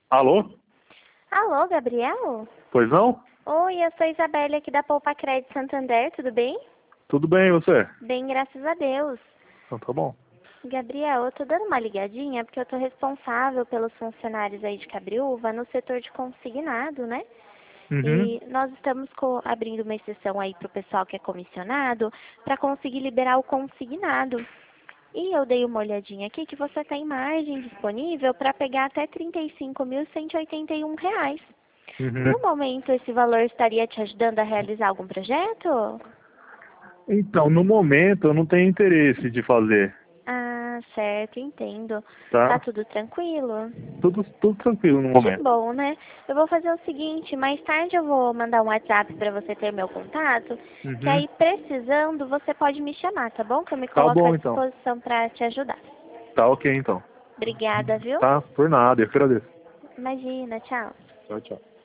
Alô? Alô, Gabriel? Pois não? Oi, eu sou Isabelle aqui da Poupa Crédito Santander, tudo bem? Tudo bem, e você? Bem, graças a Deus. Então tá bom. Gabriel, eu tô dando uma ligadinha porque eu tô responsável pelos funcionários aí de Cabriúva no setor de consignado, né? Uhum. E nós estamos abrindo uma exceção aí pro pessoal que é comissionado para conseguir liberar o consignado. E eu dei uma olhadinha aqui que você tem margem disponível para pegar até R$ 35.181. Uhum. No momento, esse valor estaria te ajudando a realizar algum projeto? Então, no momento eu não tenho interesse de fazer, Ah, certo, entendo. Tá tá? tudo tranquilo? Tudo tranquilo no Que momento. bom, né? Eu vou fazer o seguinte, mais tarde eu vou mandar um WhatsApp para você ter meu contato, que Uhum. aí precisando você pode me chamar, tá bom? Que eu me Tá coloco à bom então. disposição para te ajudar. Tá ok então. Obrigada, viu? Tá? Por nada, eu que agradeço. Imagina, tchau. Tchau, tchau.